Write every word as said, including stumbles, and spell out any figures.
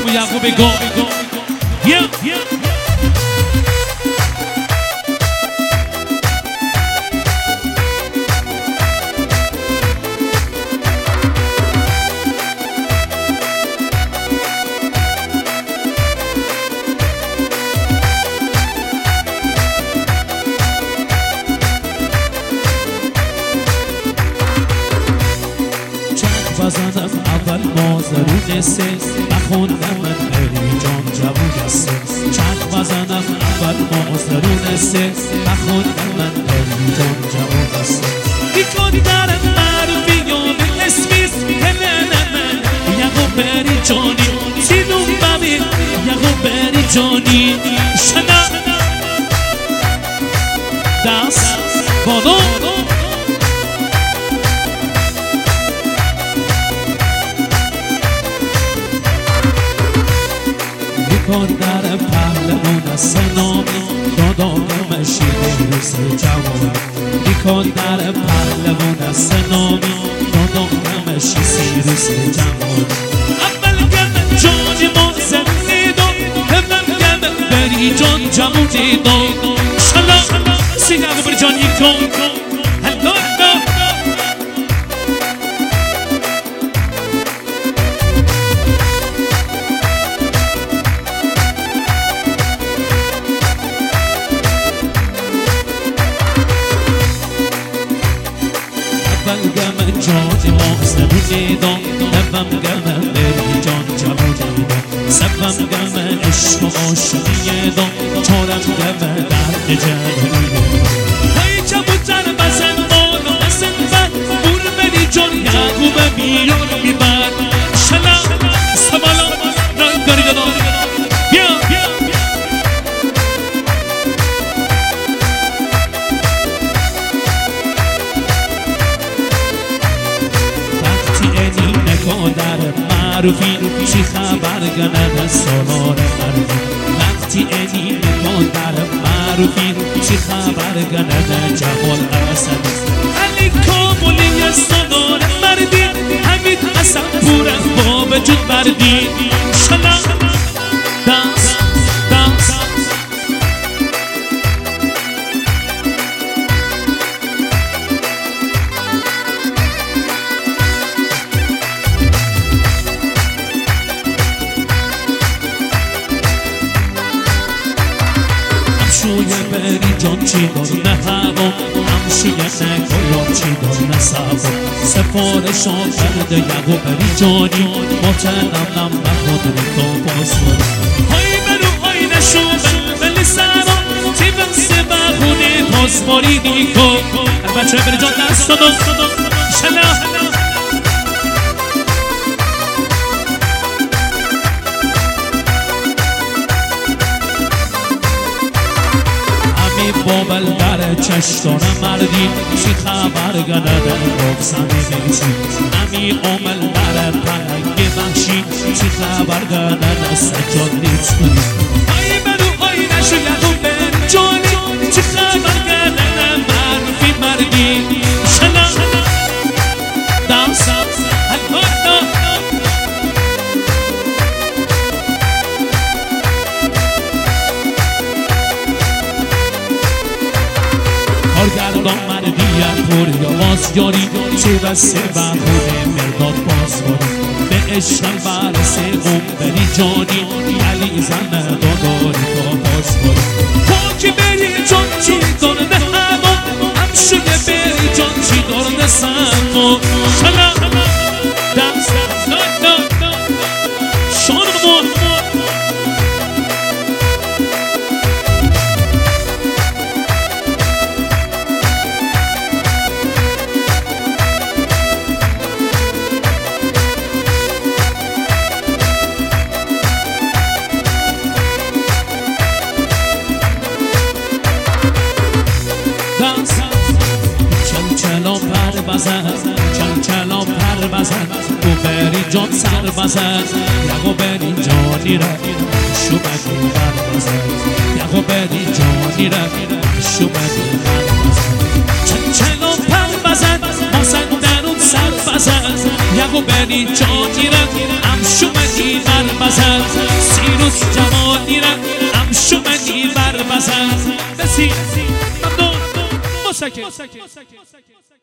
و یعقوب گو بیا بزنم اول مازرون سه نخوندم من بری جان جوون سه چند بزنم اول مازرون سه نخوندم من بری جان جوون سه بیکن درم معروفی یا به اسمیز هلنه من یعقوب بری جانی سیدون ببی یعقوب بری جانی شنا دست بادو بیکن در پهلوان سنامی داداغم شیر روز جوان بیکن در پهلوان سنامی داداغم شیر روز جوان اول گم جانی ما زنیدم همم گم بری جان جمو دیدم شلا سیدم بری جان یک کن هلو گم جان ما زنیدم همم گم بری جان جمو دیدم سبم گم عشق و عاشقیدم چارم گم درد جنویدم های چبوتر بزن مالو بزن بر بور بری جان یعقوب بیان بیبر شلا سبالا رای داری دادم بیا در معروفی چی خبر گنه سالار معروفی وقتی اینی نکن در معروفی چی خبر گنه جوال اسد علی کاملی سالار مردی حمید حسن پوره با وجود مردی شلا دانس دانس شوی بری جان چی دار نه هوا همشوی نگایا چی دار نه سوا سفارشان کرده یعقوب بری جانی متنم به خود رکا باز کنم های برو های نشو بلبل سرا تی بسه بخونه پاسماری دیکو بچه بری جان دست دادم شلا بابل در چشتان مردی چی خبر گنه در گفزن بیچی امی عمل در پنگ بخشی چی خبر گنه در سجاد نیت کنی های برو های نشو یعقوب بری جانی چی خبر گنه در معروفی مردی شلا دانس کارگردان مردیت پر یا بازیاری چه بسه بخونه مرداد بازواری به عشق برسه اون بری جانی علی زن داداری تا بازواری پاکی بری جان چی دارده هوا همشوی بری جان چی دارده سما شلا دست شانمون چلچلا پر بزن چلچلا پر بزن او بری جان سر بزن یعقوب بری جانی را شو بگی بر بزن یعقوب بری جانی را شو بگی بر بزن چلچلا پر بزن مازن درون سر بزن یعقوب بری جانی را هم شو بگی بر بزن سیروس جوانی را امشومنی بر بزن بسی ممنون مسکن